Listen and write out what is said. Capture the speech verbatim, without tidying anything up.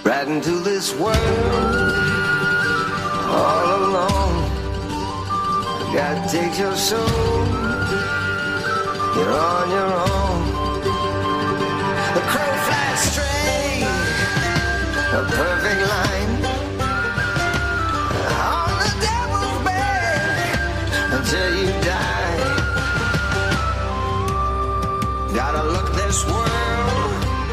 right into this world all alone. God takes your soul, you're on your own. The crow flies straight, a perfect line, on the devil's back until you die.